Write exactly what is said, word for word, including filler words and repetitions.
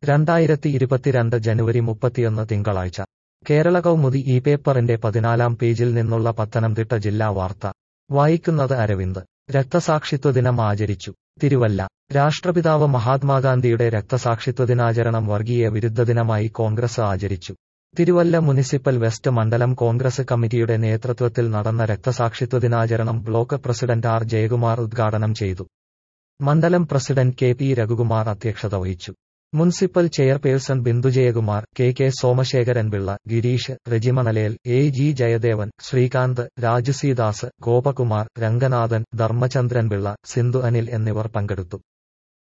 രണ്ടായിരത്തി ഇരുപത്തിരണ്ട് ജനുവരി മുപ്പത്തിയൊന്ന് തിങ്കളാഴ്ച കേരള കൗമുദി ഈ പേപ്പറിന്റെ പതിനാലാം പേജിൽ നിന്നുള്ള പത്തനംതിട്ട ജില്ലാ വാർത്ത വായിക്കുന്നത് അരവിന്ദ്. രക്തസാക്ഷിത്വ ദിനം ആചരിച്ചു. തിരുവല്ല. രാഷ്ട്രപിതാവ് മഹാത്മാഗാന്ധിയുടെ രക്തസാക്ഷിത്വ ദിനാചരണം വർഗീയ വിരുദ്ധ ദിനമായി കോൺഗ്രസ് ആചരിച്ചു. തിരുവല്ല മുനിസിപ്പൽ വെസ്റ്റ് മണ്ഡലം കോൺഗ്രസ് കമ്മിറ്റിയുടെ നേതൃത്വത്തിൽ നടന്ന രക്തസാക്ഷിത്വ ദിനാചരണം ബ്ലോക്ക് പ്രസിഡന്റ് ആർ ജയകുമാർ ഉദ്ഘാടനം ചെയ്തു. മണ്ഡലം പ്രസിഡന്റ് കെ പി രഘുകുമാർ അധ്യക്ഷത വഹിച്ചു. Municipal chairperson Bindujayakumar, K K Somasekharanpillai, Girish, Rejimanalel, A G Jayadevan, Sreekanth, Rajuseedas, Gopakumar, Ranganathan, Dharmachandranpillai, Sindhu Anil എന്നിവർ പങ്കെടുത്തു.